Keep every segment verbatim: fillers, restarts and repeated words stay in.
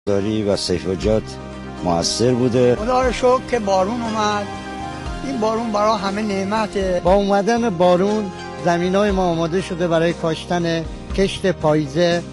داری و سیف الجاد موثر بوده. خدا رو شکر که بارون اومد. این بارون برای همه نعمته. با اومدن بارون زمینای ما آماده شده برای کاشتن کشت پاییزه.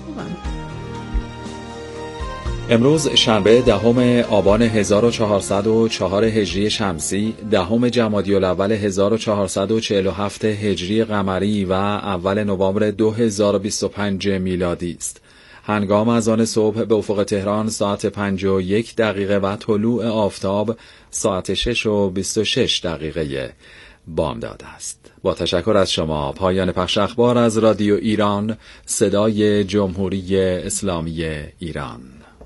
امروز شنبه دهم آبان هزار و چهارصد و چهار هجری شمسی، دهم جمادی الاول هزار و چهارصد و چهل و هفت هجری قمری و اول نوامبر دو هزار و بیست و پنج میلادی است. هنگام اذان صبح به افق تهران ساعت پنج و یک دقیقه و طلوع آفتاب ساعت شش و بیست و شش دقیقه بامداد است. با تشکر از شما. پایان پخش اخبار از رادیو ایران، صدای جمهوری اسلامی ایران.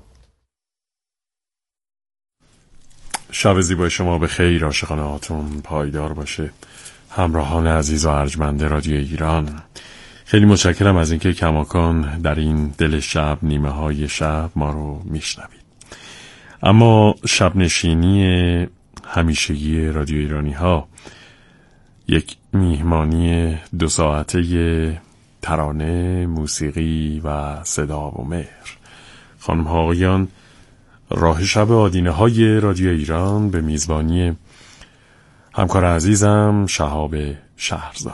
شب زیبای شما به خیر، عاشقانه هاتون پایدار باشه. همراهان عزیز و ارجمند رادیو ایران، خیلی متشکرم از اینکه کماکان در این دل شب، نیمه های شب ما رو میشنوید. اما شب نشینی همیشگی رادیو ایرانی ها یک میهمانی دو ساعته ترانه، موسیقی و صدا و مهر. خانم ها آقایان، راه شب آدینه های رادیو ایران به میزبانی همکار عزیزم شهاب شهرزاد.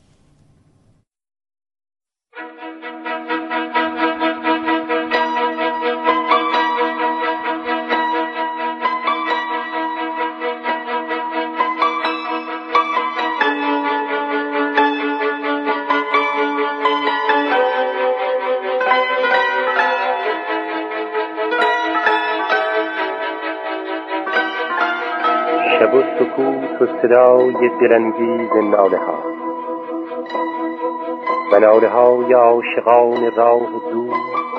شب و سکوت و صدای دلانگیز ناله ها و ناله های عاشقان راه دور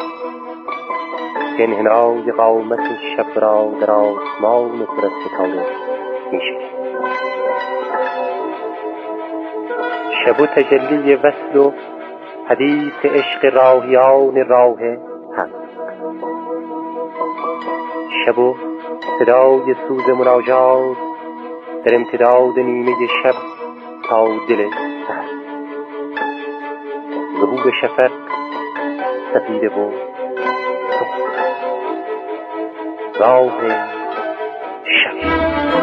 که انحنای قامت شب را در آسمان پر از ستاره می‌شکند. شب و تجلی وصل و حدیث عشق راهیان راه حق. شب و صدای سوز مناجات در امتداد نیمه شب تا دل سحر. ظهور شفق سپیده و راه شب.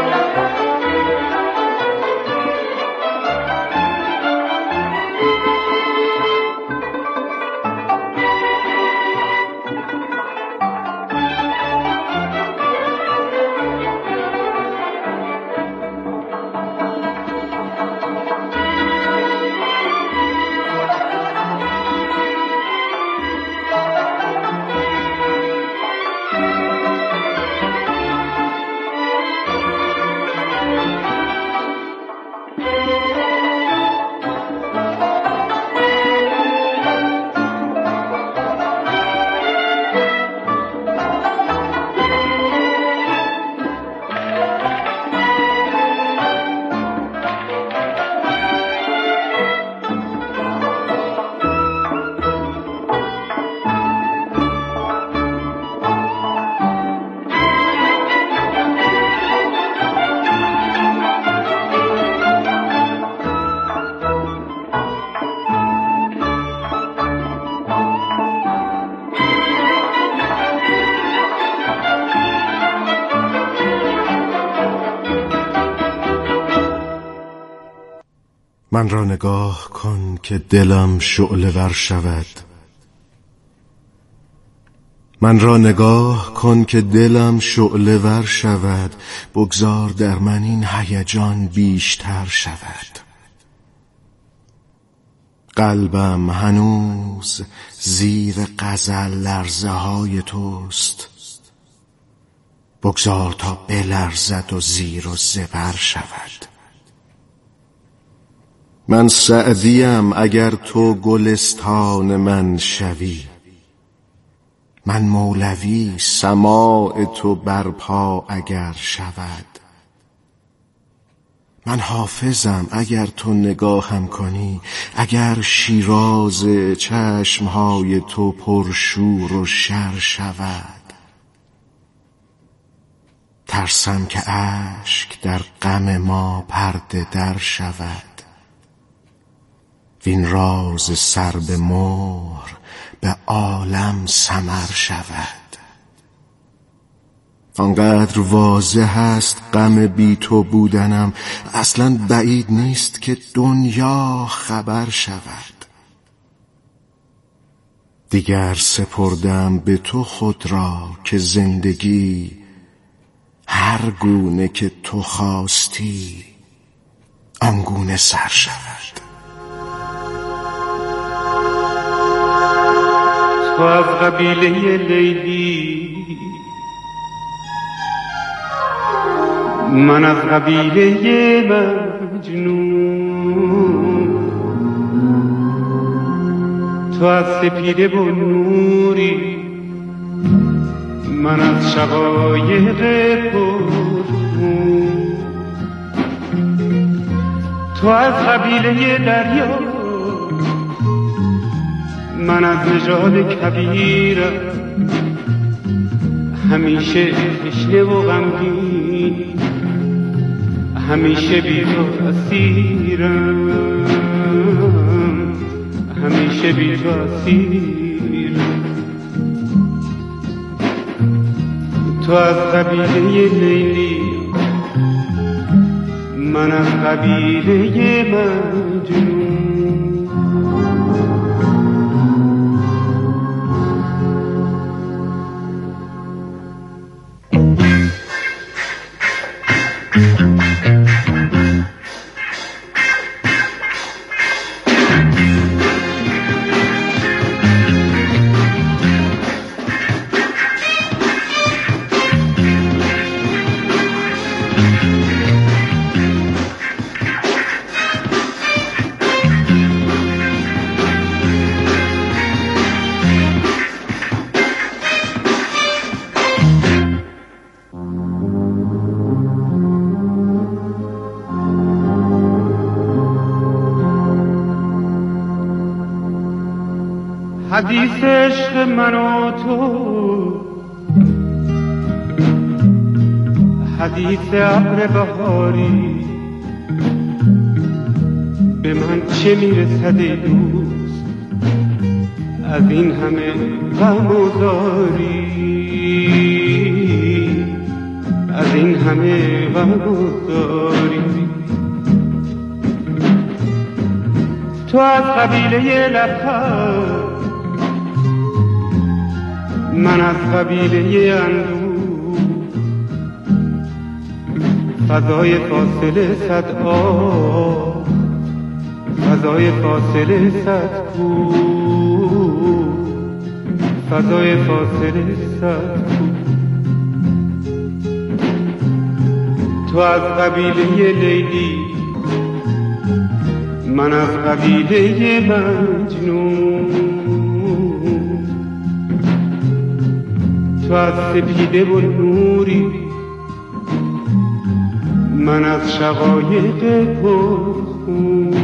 من را نگاه کن که دلم شعله ور شود. من را نگاه کن که دلم شعله ور شود. بگذار در من این هیجان بیشتر شود. قلبم هنوز زیر غزل لرزه های توست. بگذار تا بلرزد و زیر و زبر شود. من سعدیم اگر تو گلستان من شوی. من مولوی سماع تو برپا اگر شود. من حافظم اگر تو نگاهم کنی. اگر شیراز چشمهای تو پرشور و شر شود. ترسم که اشک در غم ما پرده در شود. وین راز سر به مهر به عالم سمر شود. آنقدر واضح است غم بی تو بودنم، اصلا بعید نیست که دنیا خبر شود. دیگر سپردم به تو خود را که زندگی هر گونه که تو خواستی آنگونه سر شود. تو از قبیله لیلی، من از قبیله مجنون. تو از سپیده و نوری، من از شقایق پرخون. تو از قبیله دریا، من از نژاد کبیرم. همیشه تشنه و غمگین، همیشه بی تو اسیرم، همیشه بی تو اسیرم. تو از قبیله لیلی، من از قبیله مجنون. حدیث عشق من و تو، حدیث ابر بهاری، به من چه میرسد ای دوست از این همه غم و زاری، از این همه غم و زاری. تو از قبیله لبخند، من از قبیله اندوه. فضای فاصله صد آه، فضای فاصله صد کوه، فضای فاصله صد کوه. تو از قبیله لیلی، من از قبیله مجنون. تو از سپیده و نوری، من از شقایق پرخون.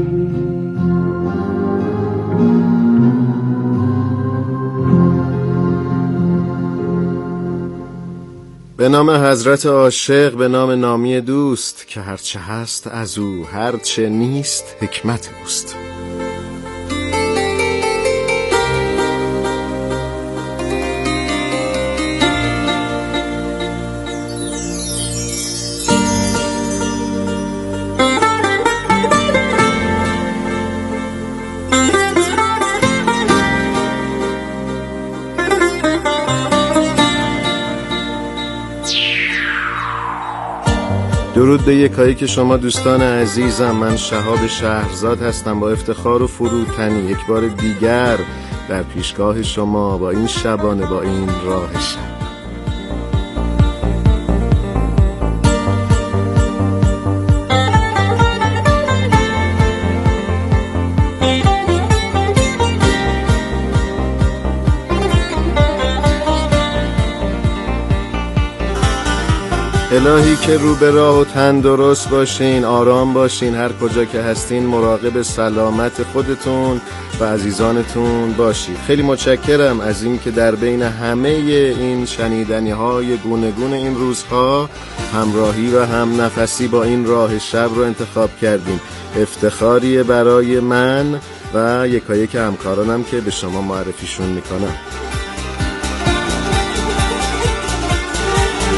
به نام حضرت عاشق، به نام نامی دوست که هرچه هست از او، هرچه نیست حکمت اوست. درود به یکایی که شما دوستان عزیزم. من شهاب شهرزاد هستم، با افتخار و فروتنی یک بار دیگر در پیشگاه شما با این شبانه، با این راه شب. الهی که رو به راه و تندرست باشین، آرام باشین، هر کجا که هستین مراقب سلامت خودتون و عزیزانتون باشید. خیلی متشکرم از این که در بین همه این شنیدنی های گونه گونه این روزها همراهی و هم نفسی با این راه شب رو انتخاب کردیم. افتخاریه برای من و یکایک همکارانم که به شما معرفیشون میکنم.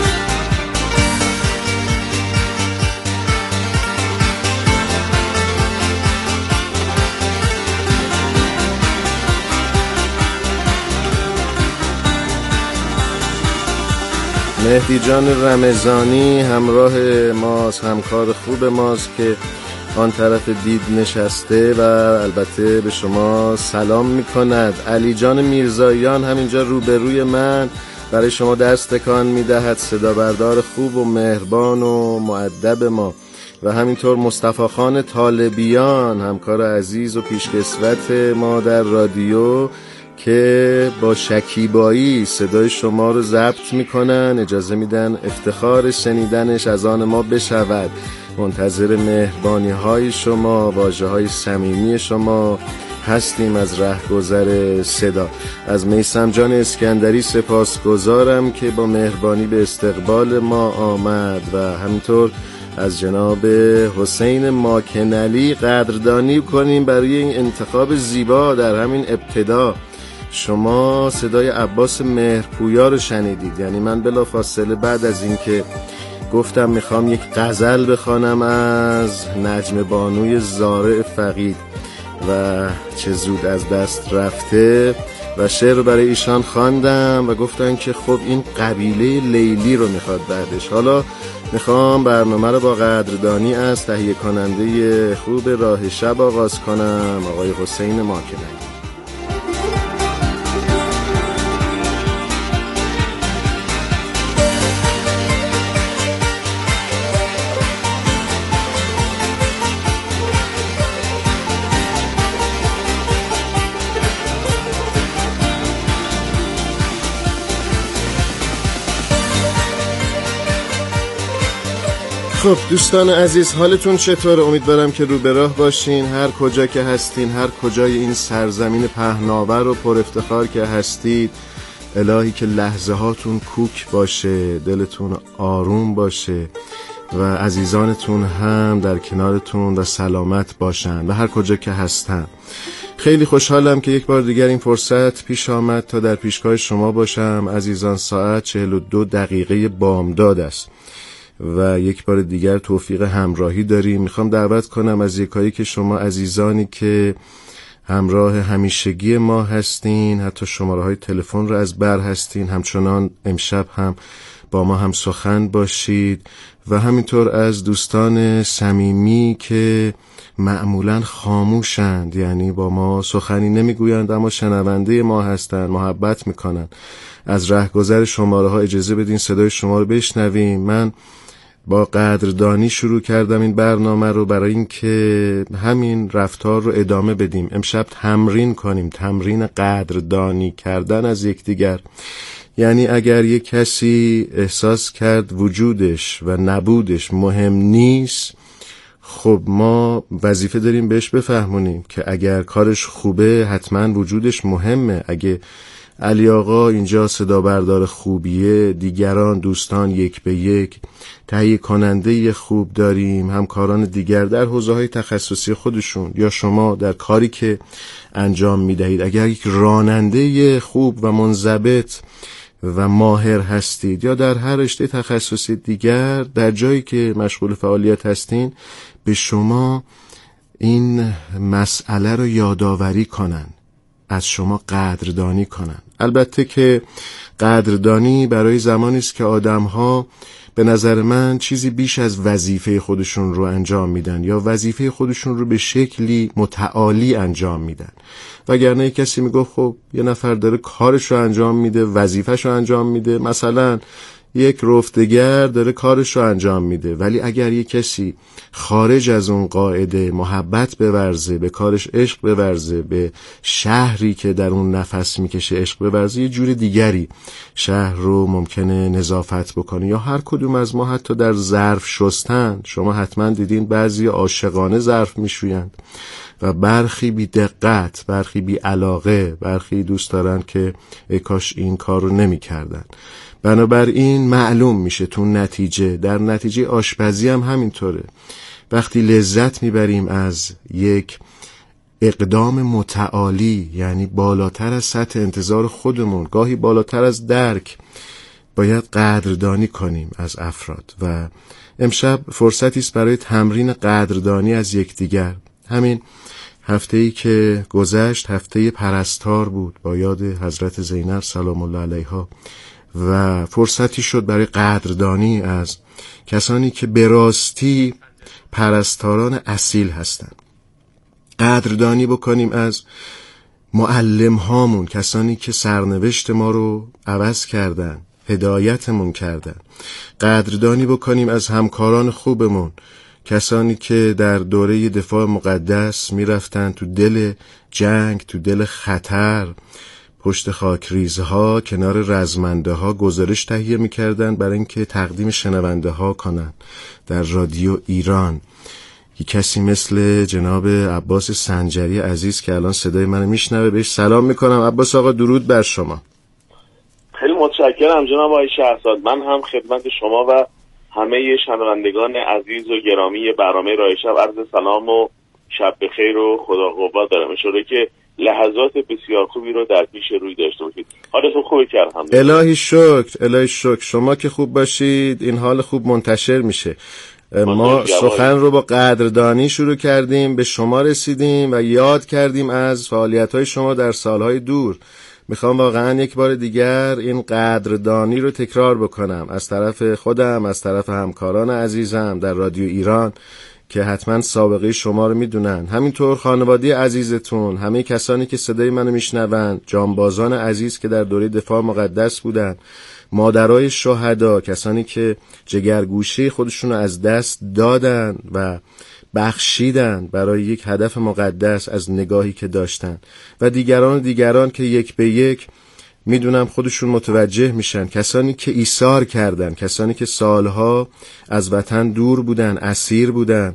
مهدی جان رمضانی همراه ماست، همکار خوب ماست که آن طرف دید نشسته و البته به شما سلام میکند. علی جان میرزاییان همینجا روبروی من برای شما دست تکان میدهد، صدا بردار خوب و مهربان و مؤدب ما. و همینطور مصطفی خان طالبیان همکار عزیز و پیشکسوت ما در رادیو که با شکیبایی صدای شما رو ضبط میکنن، اجازه میدن افتخار شنیدنش از آن ما بشود. منتظر مهربانی های شما، واژه های صمیمی شما هستیم از رهگذر صدا. از میثم جان اسکندری سپاسگزارم که با مهربانی به استقبال ما آمد و همینطور از جناب حسین ماکنعلی قدردانی کنیم برای این انتخاب زیبا در همین ابتدا. شما صدای عباس مهرپویا رو شنیدید، یعنی من بلا فاصله بعد از این که گفتم میخوام یک غزل بخوانم از نجم بانوی زارع فقید و چه زود از دست رفته و شعر رو برای ایشان خواندم و گفتن که خب این قبیله لیلی رو میخواد بعدش. حالا میخوام برنامه رو با قدردانی از تهیه کننده خوب راه شب آغاز کنم، آقای حسین ماکنعلی. خب دوستان عزیز، حالتون چطوره؟ امیدوارم که رو به راه باشین، هر کجا که هستین، هر کجای این سرزمین پهناور و پر افتخار که هستید. الهی که لحظه هاتون کوک باشه، دلتون آروم باشه و عزیزانتون هم در کنارتون و سلامت باشن و هر کجا که هستن. خیلی خوشحالم که یک بار دیگر این فرصت پیش آمد تا در پیشگاه شما باشم. عزیزان، ساعت چهل و دو دقیقه بامداد است و یک بار دیگر توفیق همراهی داریم. میخوام دعوت کنم از یکایی که شما عزیزانی که همراه همیشگی ما هستین، حتی شماره های تلفن رو از بر هستین، همچنان امشب هم با ما هم سخن باشید و همینطور از دوستان صمیمی که معمولاً خاموشند، یعنی با ما سخنی نمیگویند اما شنونده ما هستند، محبت میکنن. از رهگذر شماره ها اجازه بدین صدای شما رو بشنویم. من با قدردانی شروع کردم این برنامه رو برای اینکه همین رفتار رو ادامه بدیم. امشب تمرین کنیم، تمرین قدردانی کردن از یکدیگر. یعنی اگر یک کسی احساس کرد وجودش و نبودش مهم نیست، خب ما وظیفه داریم بهش بفهمونیم که اگر کارش خوبه حتما وجودش مهمه. اگه علی آقا اینجا صدا بردار خوبیه، دیگران دوستان یک به یک، تهیه کننده خوب داریم، همکاران دیگر در حوزه‌های تخصصی خودشون، یا شما در کاری که انجام میدهید اگر یک راننده خوب و منضبط و ماهر هستید، یا در هر رشته تخصصی دیگر در جایی که مشغول فعالیت هستین، به شما این مسئله رو یادآوری کنن، از شما قدردانی کنن. البته که قدردانی برای زمانی است که آدم‌ها به نظر من چیزی بیش از وظیفه خودشون رو انجام میدن یا وظیفه خودشون رو به شکلی متعالی انجام میدن. وگرنه کسی میگه خب یه نفر داره کارش رو انجام میده، وظیفه‌ش رو انجام میده، مثلا یک رفتگر داره کارش رو انجام میده، ولی اگر یک کسی خارج از اون قاعده محبت بورزه، به کارش عشق بورزه، به شهری که در اون نفس میکشه عشق بورزه، یه جور دیگری شهر رو ممکنه نظافت بکنه. یا هر کدوم از ما حتی در ظرف شستن، شما حتما دیدین بعضی عاشقانه ظرف میشویند و برخی بی دقت، برخی بی علاقه، برخی دوست دارن که ای کاش این کار رو نمی کردن. بنابراین معلوم میشه تو نتیجه، در نتیجه آشپزی هم همینطوره. وقتی لذت میبریم از یک اقدام متعالی، یعنی بالاتر از سطح انتظار خودمون، گاهی بالاتر از درک، باید قدردانی کنیم از افراد. و امشب فرصتی است برای تمرین قدردانی از یکدیگر. همین هفته‌ای که گذشت هفته پرستار بود با یاد حضرت زینب سلام الله علیها و فرصتی شد برای قدردانی از کسانی که به راستی پرستاران اصیل هستند. قدردانی بکنیم از معلم هامون، کسانی که سرنوشت ما رو عوض کردن، هدایتمون کردن. قدردانی بکنیم از همکاران خوبمون، کسانی که در دوره دفاع مقدس میرفتن تو دل جنگ، تو دل خطر، پشت خاکریزها، کنار رزمنده ها گزارش تهیه میکردن برای اینکه تقدیم شنونده ها کنن در رادیو ایران. یک کسی مثل جناب عباس سنجری عزیز که الان صدای منو میشنوه، بهش سلام میکنم. عباس آقا درود بر شما. خیلی متشکرم جناب آقای شهرزاد. من هم خدمت شما و همه شنوندگان عزیز و گرامی برنامه راه شب عرض سلام و شب بخیر و خدا قوت دارم. انشالله که لحظات بسیار خوبی رو در پیش روی داشته باشید. حالتون خوبه که الحمدلله؟ الهی شکر، الهی شکر. شما که خوب باشید این حال خوب منتشر میشه. ما سخن رو با قدردانی شروع کردیم، به شما رسیدیم و یاد کردیم از فعالیت‌های شما در سالهای دور. میخوام واقعا یک بار دیگر این قدردانی رو تکرار بکنم از طرف خودم، از طرف همکاران عزیزم در رادیو ایران که حتما سابقه شما رو میدونن، همینطور خانواده عزیزتون، همه کسانی که صدای منو میشنون، جانبازان عزیز که در دوره دفاع مقدس بودن، مادرای شهدا، کسانی که جگرگوشه خودشون رو از دست دادن و بخشیدن برای یک هدف مقدس از نگاهی که داشتن، و دیگران و دیگران که یک به یک میدونم خودشون متوجه میشن، کسانی که ایثار کردن، کسانی که سالها از وطن دور بودن، اسیر بودن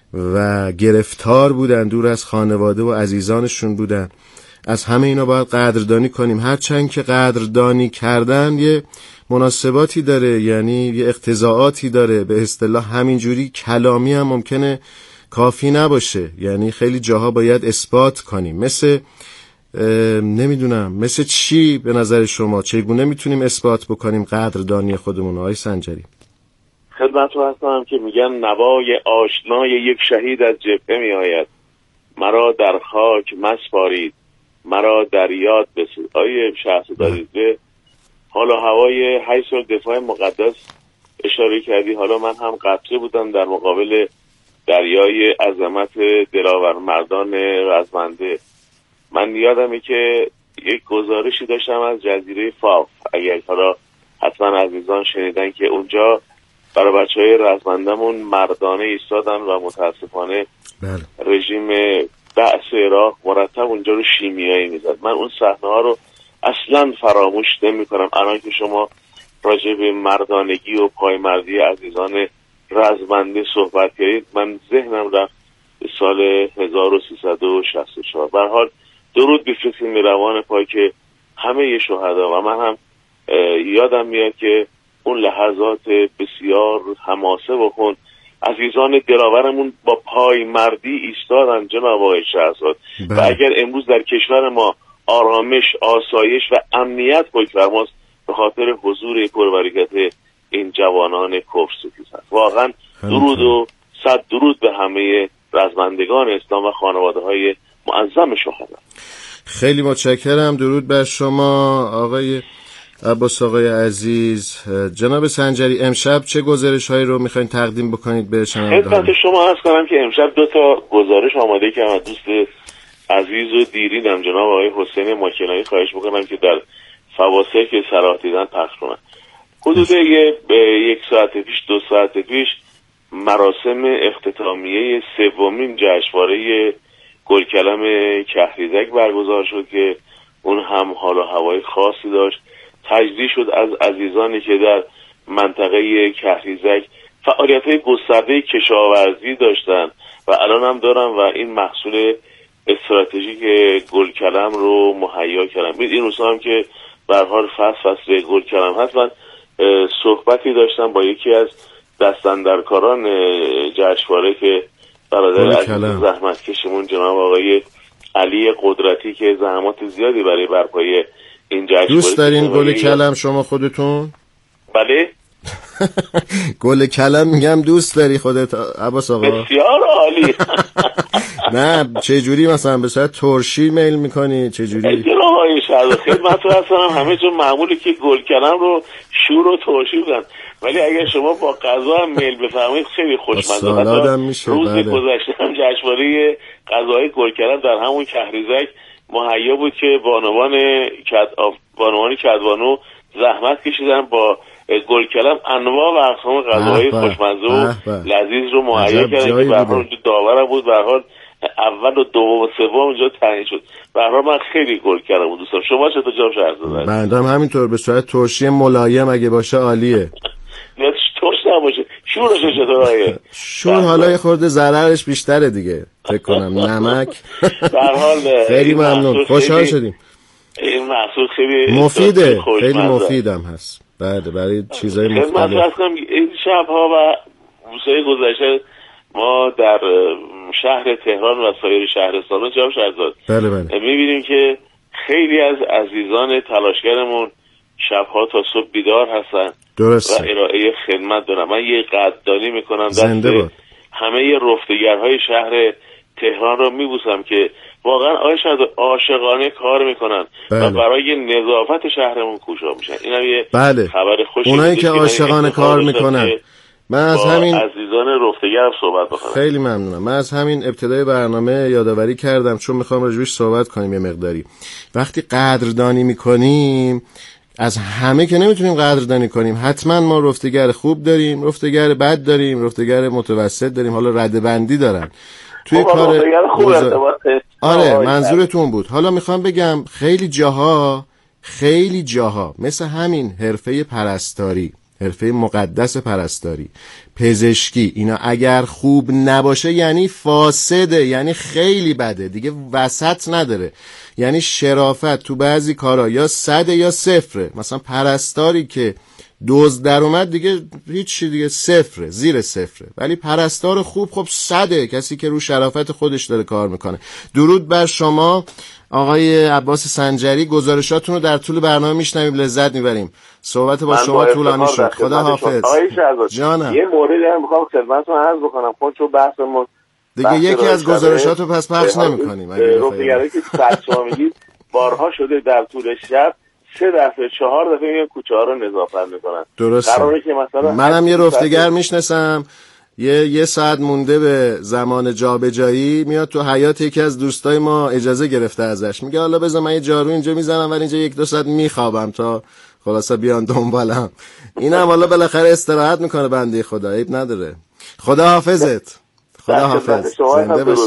و گرفتار بودن، دور از خانواده و عزیزانشون بودن. از همه اینا باید قدردانی کنیم، هرچند که قدردانی کردن یه مناسباتی داره، یعنی یه اقتضاعاتی داره. به اصطلاح همینجوری کلامی هم ممکنه کافی نباشه، یعنی خیلی جاها باید اثبات کنیم. مثل نمیدونم مثل چی به نظر شما؟ چگونه میتونیم اثبات بکنیم قدردانی خودمون؟ آقای سنجری خدمت رو هستم که میگن نوای آشنای یک شهید از جبهه میآید، مرا در خاک مسپارید، مرا در یاد بسید. آیه شهرزاد به حالا هوای هشت سال دفاع مقدس اشاره کردی. حالا من هم قطره بودم در مقابل دریای عظمت دلاور مردان رزمنده. من یادمه که یک گزارشی داشتم از جزیره فاف، اگر حالا حتما عزیزان شنیدن، که اونجا برای بچه های رزمندمون مردانه ایستادن و متاسفانه بله. رژیم بعث عراق مرتب اونجا رو شیمیایی میزد. من اون صحنه ها رو اصلا فراموش نمی کنم. الان که شما راجع به مردانگی و پایمردی عزیزان رزمنده صحبت کردید، من ذهنم رفت به سال هزار و سیصد و شصت و چهار. به هر حال درود بفرستیم به روان پاک همه شهدا. و من هم یادم میاد که اون لحظات بسیار حماسه بخون عزیزان دلاورمون با پایمردی ایستادن جناب آقای شهرزاد. و اگر امروز در کشور ما آرامش، آسایش و امنیت حکمرانست، به خاطر حضور پربرکت این جوانان کفرستیز هست. واقعا درود و صد درود به همه رزمندگان اسلام و خانواده های معظم شهدا. خیلی متشکرم. درود بر شما آقای عباس آقای عزیز. جناب سنجری امشب چه گزارش هایی رو میخواین تقدیم بکنید به شنوندگان؟ خدمت شما عرض کنم که امشب دو تا گزارش آماده کردم از دوست عزیز و دیرینم جناب آقای حسین ماکلانی. خواهش میکنم که در فواصل که صلاح دیدن پخش کنن. حدود یک ساعت پیش دو ساعت پیش مراسم اختتامیه سومین جشنواره گلکلم کهریزک برگزار شد که اون هم حال و هوای خاصی داشت. تجدید شد از عزیزانی که در منطقه کهریزک فعالیت‌های گسترده کشاورزی داشتن و الان هم دارن و این محصول استراتژیک گلکلم رو مهیا کردن. این روزها هم که به هر حال فصل فصل گلکلم هست، من صحبتی داشتم با یکی از دستاندرکاران جشنواره که برادر عزیز زحمتکشمون جناب آقای علی قدرتی که زحمات زیادی برای برپای این جشنواره. دوست دارین گل کلم شما خودتون؟ بله. گل کلم میگم دوست داری خودت عباس آقا؟ بسیار عالی. نه چه جوری مثلا به صورت ترشی میل میکنی چه جوری؟ جناب آقای شهزاد خدمت هستم همه جا معمولی که گل کلم رو شور و ترشی بودن، ولی اگر شما با غذا هم میل بفرمایید خیلی خوشمزه. سالادم میشه. روز بله. گذشته هم جشنواره غذاهای گل کلم در همون کهریزک مهیا بود که بانوان کد بانوان کدوانو زحمت کشیدن با گل کلم انواع و اقسام غذاهای خوشمزه و لذیذ رو مهیا کردن که به هر حال داورم بود. به هر حال اول و دوم و سوم اونجا تعیین شد. به هر حال من خیلی گل کردم دوستان. شما چطور جناب شهرزاد؟ بنده هم همینطور به صورت ترشی ملایم اگه باشه عالیه. نه ترش نباشه. شورش چطور آیه؟ شور حالا یه خورده ضررش بیشتره دیگه فکر کنم. نمک. به هر حال خیلی ممنون. خوشحال شدیم. این محصول خیلی مفیده. خیلی مفیدم هست. بعد برای چیزای مختلف. خدمت هستم این شب‌ها و روزهای گذشته ما در شهر تهران و سایر شهرستان‌ها جناب شهرزاد بله بله می‌بینیم که خیلی از عزیزان تلاشگرمون شب‌ها تا صبح بیدار هستن. درسته. و ارائه خدمت دارن. من یه قدردانی میکنم دست همه رفتگرهای شهر تهران رو میبوسم که واقعا عاشقانه کار میکنن. بله. و برای نظافت شهرمون کوشا میشن. اینم یه بله. خبر خوشی. اونایی که عاشقانه کار میکنن من از همین عزیزان رفتگرم صحبت بکنم. خیلی ممنونم. من از همین ابتدای برنامه یادآوری کردم چون میخوام راجعش صحبت کنیم یه مقداری. وقتی قدردانی میکنیم از همه که نمیتونیم قدردانی کنیم. حتما ما رفتگر خوب داریم، رفتگر بد داریم، رفتگر متوسط داریم، حالا ردبندی دارن توی کار خوب. آره منظورتون بود. حالا میخوام بگم خیلی جاها خیلی جاها مثل همین حرفه پرستاری، حرفه مقدس پرستاری، پزشکی، اینا اگر خوب نباشه یعنی فاسده، یعنی خیلی بده دیگه، وسط نداره. یعنی شرافت تو بعضی کارا یا صده یا صفره. مثلا پرستاری که دوز در اومد دیگه هیچی دیگه صفره، زیر صفره. ولی پرستار خوب خب صده، کسی که رو شرافت خودش داره کار میکنه. درود بر شما آقای عباس سنجری. گزارشاتون رو در طول برنامه میشنویم، لذت میبریم. صحبت با شما طولانی شد. خدا حافظ. جانم یه موردی هم میخوام خدمتتون عرض بکنم. خود چون بحثمون دیگه یکی از گزارشاتو پس پخش نمی‌کنیم. اگه رفتگرایی که بچه‌ها میگید بارها شده در طول شب سه دفعه چهار دفعه میان کوچه‌ها رو نظافت میکنن. درسته. قراره که مثلا منم یه رفتگر میشناسم یه یه ساعت مونده به زمان جابجایی میاد تو حیاط یکی از دوستای ما اجازه گرفته ازش، میگه حالا بذار من یه جارو اینجا میزنم ولی اینجا یک دو ساعت میخوابم تا خلاصا بیان دنبالم. اینم حالا بالاخره استراحت میکنه بنده خدا، عیب نداره. خدا حافظت. خدا حافظ. زنده باشی.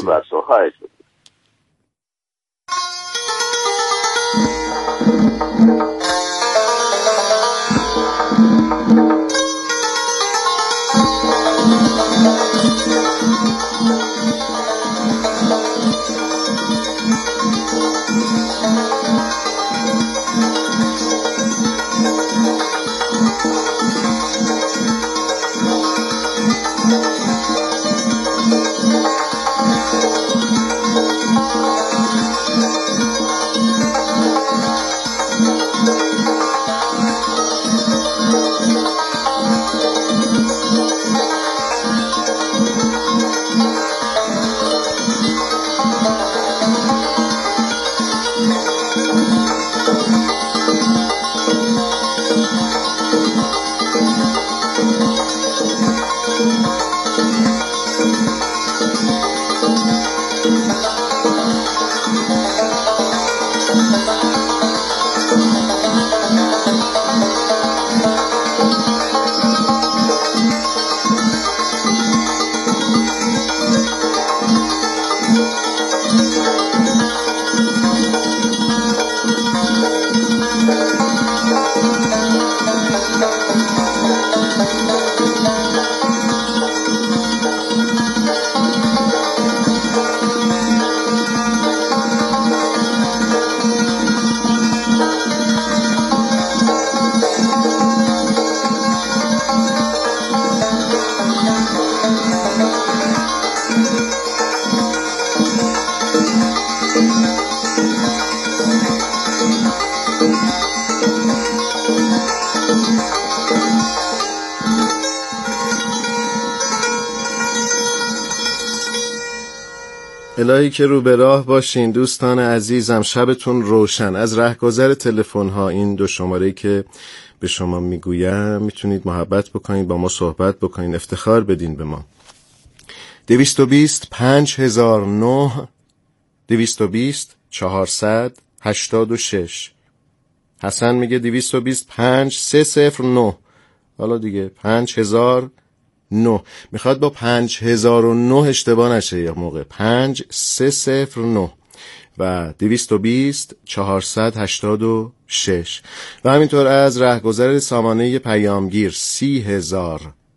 الهی که رو به راه باشین دوستان عزیزم، شبتون روشن. از رهگذر تلفن ها این دو شماره که به شما میگویم میتونید محبت بکنید، با ما صحبت بکنید، افتخار بدین به ما. دویست و بیست پنج هزار و نه، دویست و بیست چهارصد هشتاد و شش. حسن میگه دویست و بیست پنج سه صفر نه. حالا دیگه پنج هزار نه میخواد با پنج هزار و نه اشتباه نشه یه موقع. پنج سه صفر نه و دویست و بیست چهارصد هشتاد و شش. و همینطور از رهگذر سامانه پیامگیر سی هزار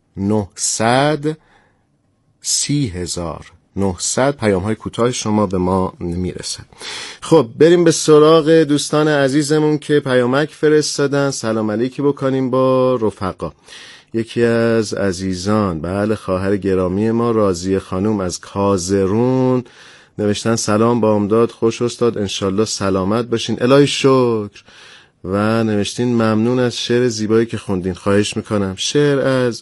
نهصد سی هزار نهصد پیام های کوتاه شما به ما میرسد. خب بریم به سراغ دوستان عزیزمون که پیامک فرستادن. سلام علیکی بکنیم با رفقا. یکی از عزیزان، بله خواهر گرامی ما راضیه خانوم از کازرون، نوشتن سلام با امداد، خوش استاد، انشالله سلامت باشین، الهی شکر. و نوشتین ممنون از شعر زیبایی که خوندین. خواهش میکنم. شعر از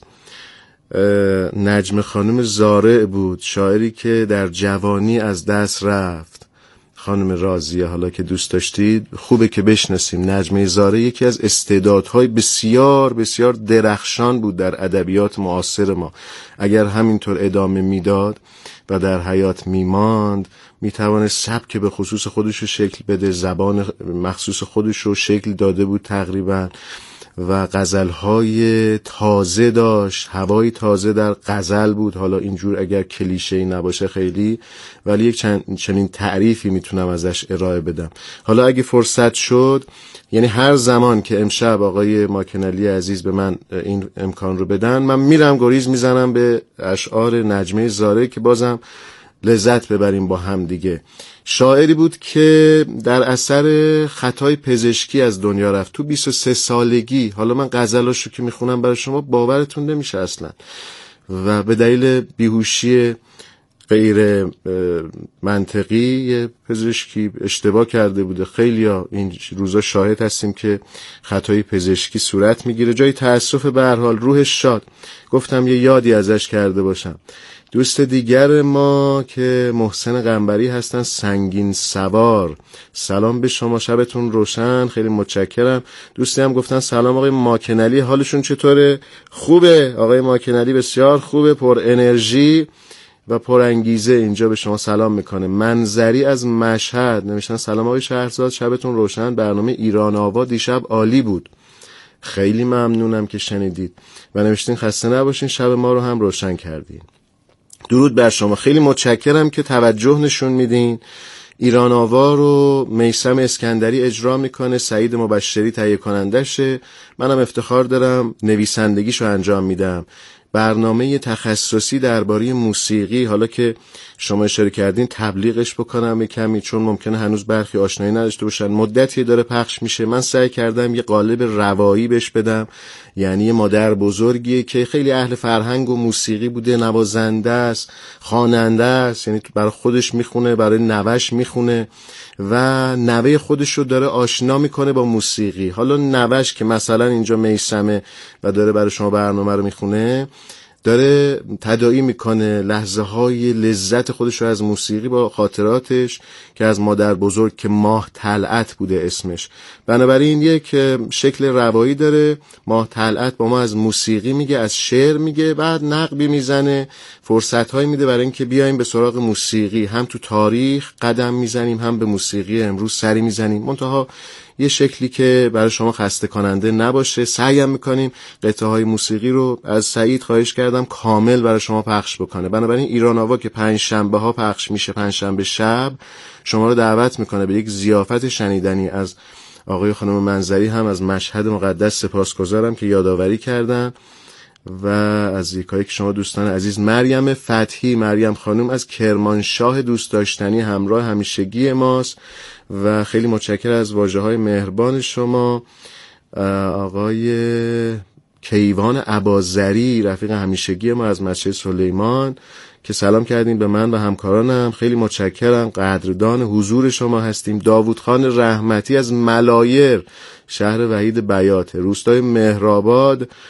نجم خانم زارع بود، شاعری که در جوانی از دست رفت. خانم راضیه، حالا که دوست داشتید خوبه که بشناسیم. نجمه زارع یکی از استعدادهای بسیار بسیار درخشان بود در ادبیات معاصر ما. اگر همینطور ادامه میداد و در حیات میماند، میتوانست سبک به خصوص خودش رو شکل بده، زبان مخصوص خودش رو شکل داده بود تقریبا، و غزلهای تازه داشت، هوای تازه در غزل بود. حالا اینجور اگر کلیشه‌ای نباشه خیلی، ولی یک چنین تعریفی میتونم ازش ارائه بدم. حالا اگه فرصت شد، یعنی هر زمان که امشب آقای ماکنلی عزیز به من این امکان رو بدن، من میرم گریز میزنم به اشعار نجمه زارع که بازم لذت ببریم با هم دیگه. شاعری بود که در اثر خطای پزشکی از دنیا رفت تو بیست و سه سالگی. حالا من غزلاشو که میخونم برای شما باورتون نمیشه اصلا، و به دلیل بیهوشی غیر منطقی پزشکی اشتباه کرده بوده. خیلیا این روزا شاهد هستیم که خطای پزشکی صورت میگیره. جای تأسف به هر حال، روحش شاد. گفتم یه یادی ازش کرده باشم. دوست دیگر ما که محسن قنبری هستن، سنگین سوار، سلام به شما، شبتون روشن، خیلی متشکرم. دوستی هم گفتن سلام آقای ماکنلی، حالشون چطوره؟ خوبه آقای ماکنلی، بسیار خوبه، پر انرژی و پر انگیزه. اینجا به شما سلام میکنه. منظری از مشهد نوشتن سلام آقای شهرزاد، شبتون روشن، برنامه ایران آوا دیشب عالی بود، خیلی ممنونم که شنیدید. و نوشتین خسته نباشین، شب ما رو هم روشن کردین. درود بر شما، خیلی متشکرم که توجه نشون میدین. ایران آوا رو میثم اسکندری اجرا میکنه، سعید مبشری تهیه کنندشه، منم افتخار دارم نویسندگیشو انجام میدم. برنامه تخصصی درباره موسیقی، حالا که شما اشاره کردین تبلیغش بکنم یک کمی، چون ممکنه هنوز برخی آشنایی نداشته باشن. مدتی داره پخش میشه. من سعی کردم یه قالب روایی بهش بدم، یعنی یه مادر بزرگیه که خیلی اهل فرهنگ و موسیقی بوده، نوازنده است، خواننده است، یعنی برای خودش میخونه، برای نوش میخونه و نوه خودش رو داره آشنا میکنه با موسیقی. حالا نوش که مثلا اینجا میثمه و داره برای شما برنامه رو میخونه، داره تداعی میکنه لحظه های لذت خودش رو از موسیقی با خاطراتش که از مادر بزرگ که ماه طلعت بوده اسمش. بنابراین یک شکل روایی داره. ماه طلعت با ما از موسیقی میگه، از شعر میگه، بعد نقبی میزنه، فرصت هایی میده برای اینکه بیایم به سراغ موسیقی، هم تو تاریخ قدم میزنیم، هم به موسیقی امروز سری میزنیم، منتها یه شکلی که برای شما خسته کننده نباشه. سعیم میکنیم قطعه های موسیقی رو از سعید خواهش کردم کامل برای شما پخش بکنه. بنابراین ایران آوا که پنج شنبه ها پخش میشه، پنج شنبه شب، شما رو دعوت میکنه به یک ضیافت شنیدنی. از آقای خانم منظری هم از مشهد مقدس سپاسگزارم که یادآوری کردن، و از یکایی که شما دوستان عزیز، مریم فتحی، مریم خانم از کرمانشاه دوست داشتنی، همراه همیشگی ماست و خیلی متشکر از واژه‌های مهربان شما. آقای کیوان اباظری، رفیق همیشگی ما از مسجد سلیمان، که سلام کردین به من و همکارانم، خیلی متشکرم، قدردان حضور شما هستیم. داوود خان رحمتی از ملایر، شهر وحید بیات، روستای مهرآباد،